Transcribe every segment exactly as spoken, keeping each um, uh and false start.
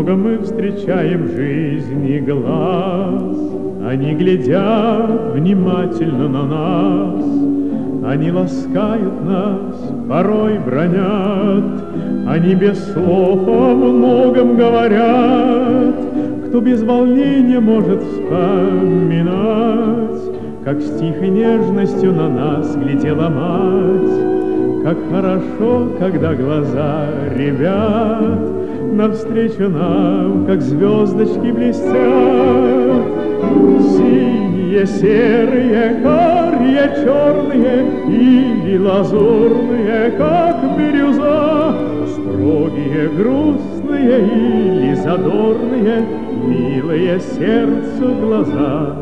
Много мы встречаем в жизни глаз, они глядят внимательно на нас, они ласкают нас, порой бранят, они без слов о многом говорят. Кто без волнения может вспоминать, как с тихой нежностью на нас глядела мать, как хорошо, когда глаза ребят навстречу нам, как звездочки блестят. Синие, серые, карие, черные или лазурные, как бирюза, строгие, грустные или задорные, милые сердцу глаза.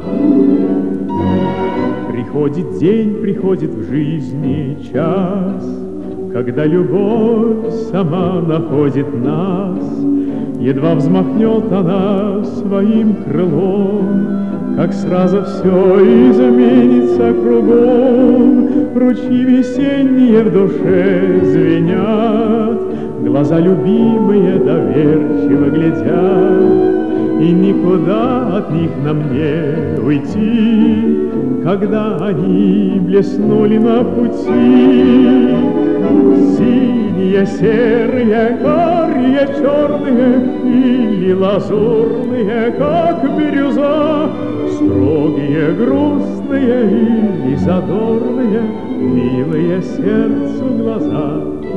Приходит день, приходит в жизни час, когда любовь сама находит нас. Едва взмахнет она своим крылом, как сразу все изменится кругом. Ручьи весенние в душе звенят, глаза любимые доверчиво глядят, и никуда от них нам не уйти, когда они блеснули на пути. Синие, серые, карие, черные или лазурные, как бирюза, строгие, грустные или задорные, милые сердцу глаза.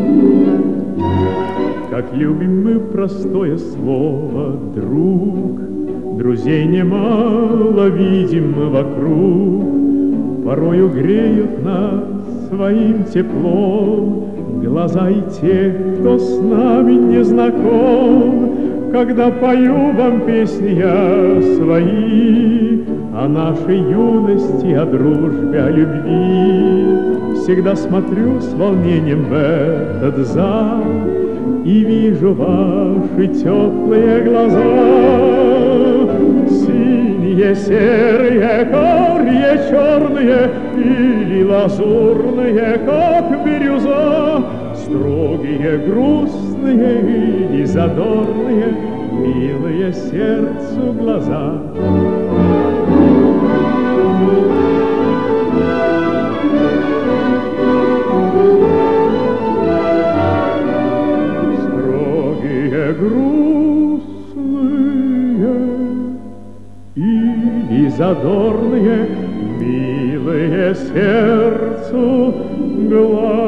Как любим мы простое слово «друг», друзей немало видим мы вокруг, порою греют нас своим теплом глаза и тех, кто с нами не знаком. Когда пою вам песни я свои о нашей юности, о дружбе, о любви, всегда смотрю с волнением в этот зал и вижу ваши теплые глаза. Синие, серые, карие, черные или лазурные, как бирюза, строгие, грустные или задорные, милые сердцу глаза. Грустные или задорные, милые сердцу глаза.